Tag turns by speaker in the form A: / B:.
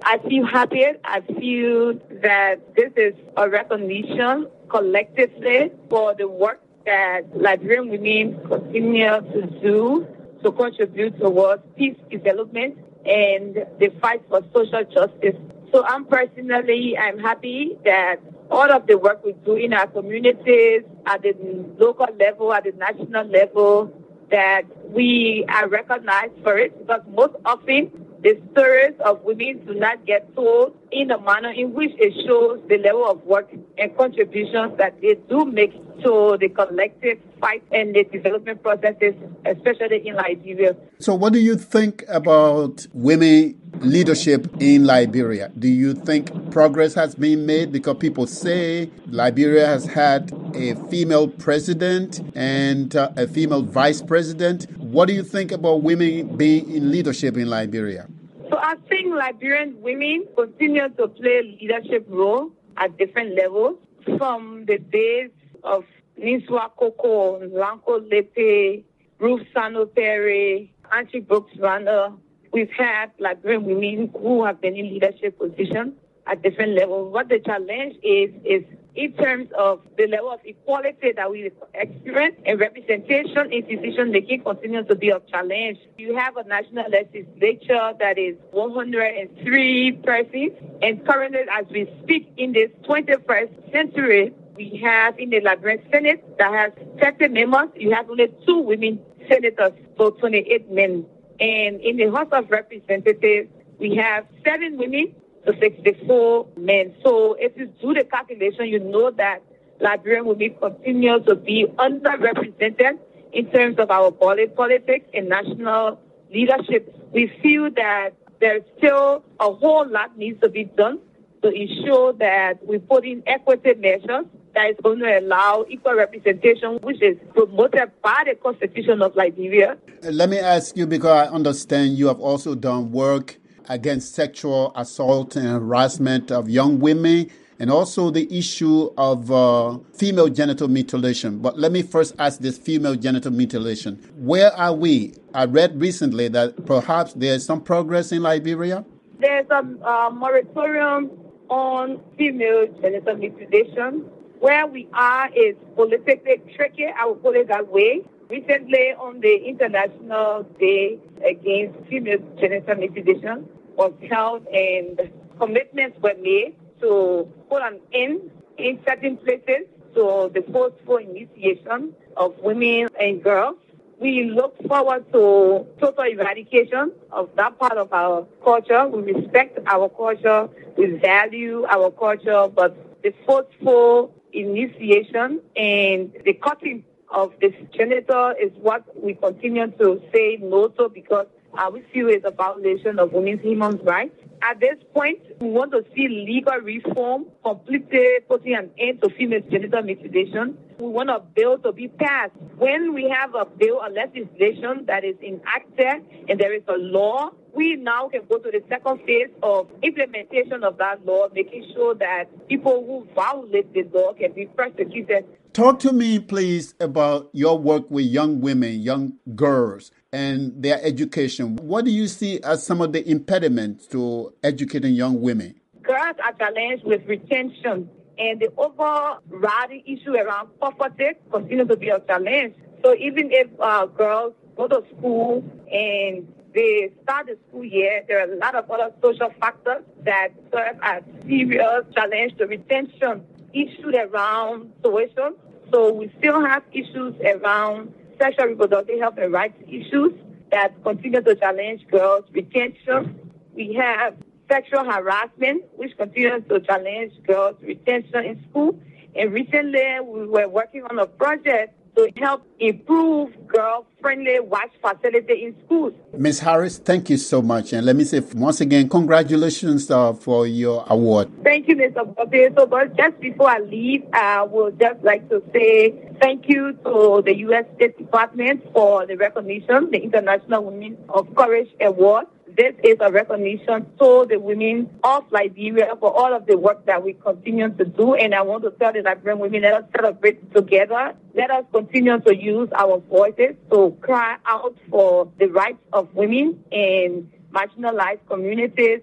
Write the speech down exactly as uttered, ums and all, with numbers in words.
A: I feel happy. I feel that this is a recognition collectively for the work that Liberian women continue to do to contribute towards peace development and the fight for social justice. So I'm personally, I'm happy that all of the work we do in our communities, at the local level, at the national level, that we are recognized for it, because most often the stories of women do not get told in a manner in which it shows the level of work and contributions that they do make to the collective fight and the development processes, especially in Liberia.
B: So what do you think about women leadership in Liberia? Do you think progress has been made? Because people say Liberia has had a female president and uh, a female vice president. What do you think about women being in leadership in Liberia?
A: So I think Liberian women continue to play a leadership role at different levels, from the days of Niswa Koko, Lanko Lepe, Ruth Sano Perry, Angie Brooks Rana. We've had Liberian women who have been in leadership positions at different levels. What the challenge is, is in terms of the level of equality that we experience and representation in decision making continues to be a challenge. You have a national legislature that is one hundred three persons, and currently as we speak in this twenty-first century, we have in the Liberian Senate that has thirty members, you have only two women senators, so twenty-eight men. And in the House of Representatives, we have seven women to sixty-four men. So if you do the calculation, you know that Liberian women continue to be underrepresented in terms of our politics and national leadership. We feel that there's still a whole lot needs to be done to ensure that we put in equity measures that is going to allow equal representation, which is promoted by the Constitution of Liberia.
B: Let me ask you, because I understand you have also done work against sexual assault and harassment of young women, and also the issue of uh, female genital mutilation. But let me first ask this female genital mutilation. Where are we? I read recently that perhaps there's some progress in Liberia.
A: There's a uh, moratorium on female genital mutilation. Where we are is politically tricky, I will put it that way. Recently, on the International Day Against Female Genital Mutilation was held, and commitments were made to put an end in certain places to the forceful initiation of women and girls. We look forward to total eradication of that part of our culture. We respect our culture, we value our culture, but the forceful initiation and the cutting of the genital is what we continue to say no to, because uh, we feel it's a violation of women's human rights. At this point, we want to see legal reform completely putting an end to female genital mutilation. We want a bill to be passed. When we have a bill, a legislation that is enacted and there is a law, we now can go to the second phase of implementation of that law, making sure that people who violate the law can be prosecuted.
B: Talk to me, please, about your work with young women, young girls, and their education. What do you see as some of the impediments to educating young women?
A: Girls are challenged with retention, and the overriding issue around poverty continues to be a challenge. So even if uh, girls go to school and they start the school year, there are a lot of other social factors that serve as serious challenge to retention. Issues around tuition. So we still have issues around sexual reproductive health and rights issues that continue to challenge girls' retention. We have sexual harassment, which continues to challenge girls' retention in school. And recently, we were working on a project to help improve girl-friendly watch facility in schools.
B: Miz Harris, thank you so much. And let me say once again, congratulations uh, for your award.
A: Thank you, Mister Bote. So, but just before I leave, I would just like to say thank you to the U S State Department for the recognition, the International Women of Courage Award. This is a recognition to the women of Liberia for all of the work that we continue to do. And I want to tell the Liberian women, let us celebrate together. Let us continue to use our voices to cry out for the rights of women in marginalized communities